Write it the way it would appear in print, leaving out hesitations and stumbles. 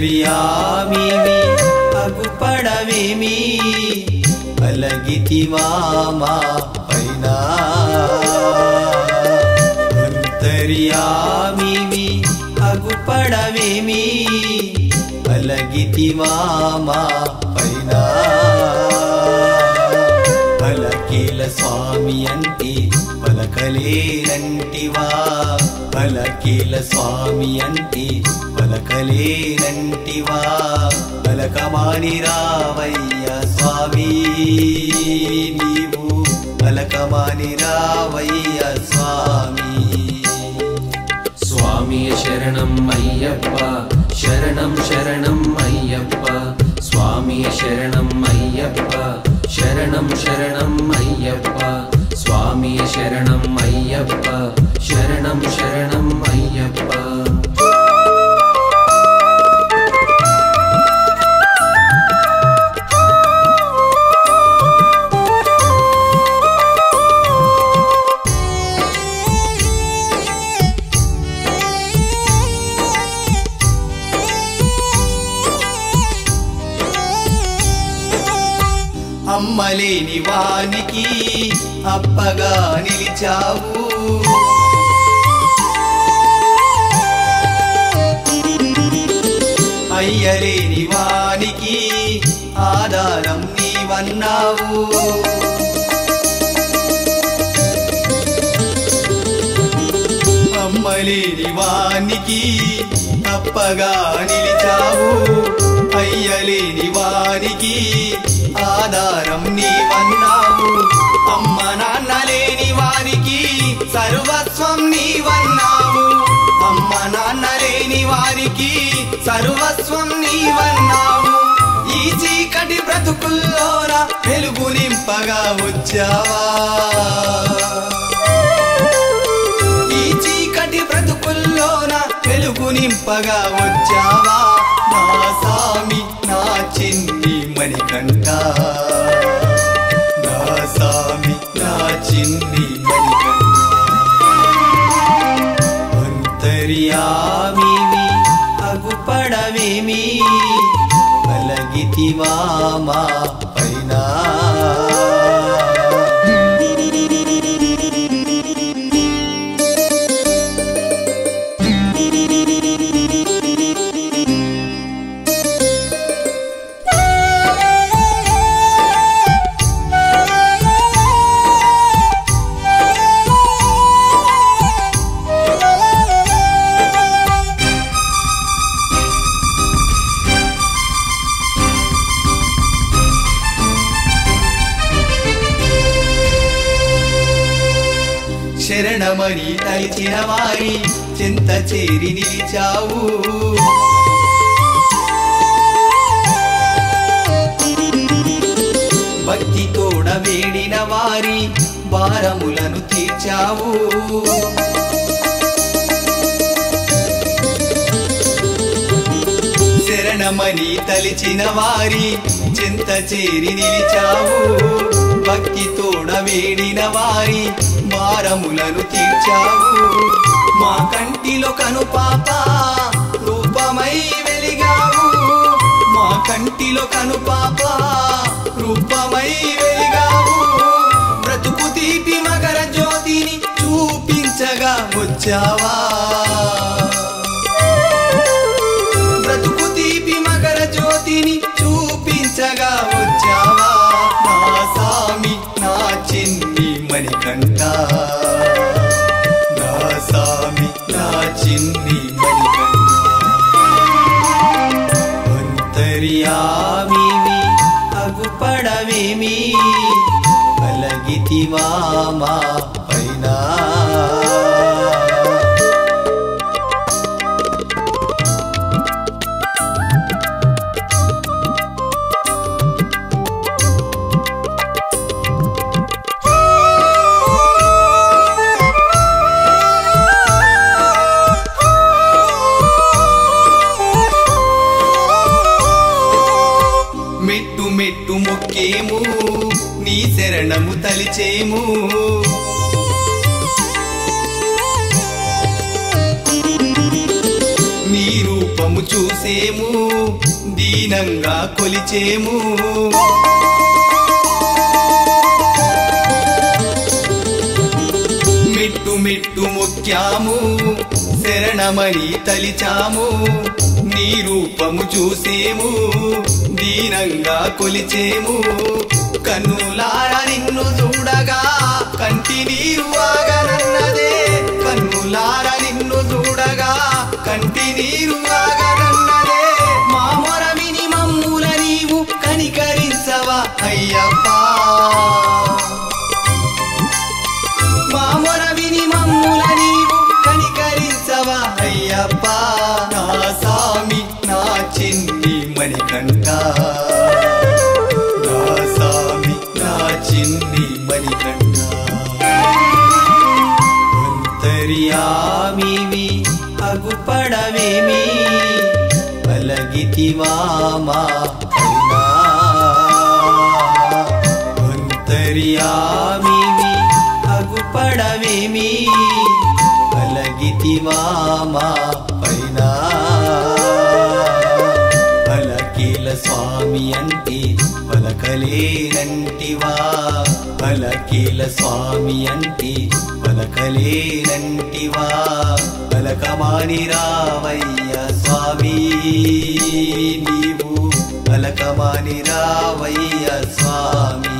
అంతర్యామివి అగుపడవేమి అలగితివా మా పైన అంతర్యామివి అగుపడవేమి అలగితివా మా పైన పలకేల స్వామి అంటే పలకలేనంటివా పలకేల స్వామి అంటే పలకలేనంటివా పలకమాని రావయ్య స్వామి నీవు పలకమాని రావయ్య స్వామి స్వామి శరణం అయ్యప్ప శరణం శరణం అయ్యప్ప స్వామి శరణం అయ్యప్ప శరణం శరణం అయ్యప్ప స్వామి శరణం అయ్యప్ప శరణం శరణం అయ్యప్ప అమ్మలేని వానికి అప్పగా నిలిచావు అయ్యలేని వానికి ఆధారం నీవన్నావు అమ్మలేని వానికి అప్పగా నిలిచావు అయ్యలేని వానికి ఆధారం నీవన్నావు అమ్మ నాన్న లేని వారికి సర్వస్వం నీవన్నావు అమ్మ నాన్న లేని వారికి సర్వస్వం నీవన్నావు ఈ చీకటి బ్రతుకుల్లోన వెలుగు నింపగా వచ్చావా ఈ చీకటి బ్రతుకుల్లోన వెలుగు నింపగా వచ్చావా నా సామి నా చిన్ని మణికంఠ నా సామి నా చిన్ని మణికంఠ అంతర్యామివి అగుపడవేమి అలగితివా మా పైన శరణమని తలిచిన వారి చింత చేరి నిలిచావు భక్తి తోడ వేడిన వారి భారములను తీర్చావు శరణమని తలిచిన వారి చింత చేరి నిలిచావు భక్తి తోడ వేడిన వారి భారములను తీర్చావు మా కంటిలో కనుపాప రూపమై వెలిగావు మా కంటిలో కనుపాప రూపమై వెలిగావు బ్రతుకు తీపి మకర జ్యోతిని చూపించగా వచ్చావా బ్రతుకు తీపి మకర జ్యోతిని చూపించగా వచ్చావా నా సామి నా చిన్ని మణికంఠ నా సామి నా చిన్ని మణికంఠ అంతర్యామివి అగుపడవేమి అలగితివా మా పైన మెట్టు మెట్టు మొక్కేము నీ శరణము తలిచేము నీ రూపము చూసి చూసేము దీనంగా కొలిచేము మిట్టు మిట్టు మొక్కాము శరణమని తలిచాము నీ రూపము చూసేము దీనంగా కొలిచేము కన్నులారా నిన్ను చూడగా కంటి నీరు ఆగనన్నదే కన్నులారా నిన్ను చూడగా కంటి నీరు ఆగనన్నదే మా మొర విని మమ్ముల నీవు కనికరించవా అయ్యప్పా మా మొర విని మమ్ముల నీవు కనికరించవా అయ్యప్పా నా సామి నా చిన్ని మణికంఠ నా సామి నా చిన్ని మణికంఠ అంతర్యామివి అగుపడవేమి పలగితివా మా కరుణా అంతర్యామివి అగుపడవేమి పలగితివా మా పైన పలకీల స్వామి అంటే పలకలేనంటివా పలకీల స్వామి అంటే పలకలేనంటివా పలకమాని రావయ్య స్వామి నీవు పలకమాని రావయ్య స్వామి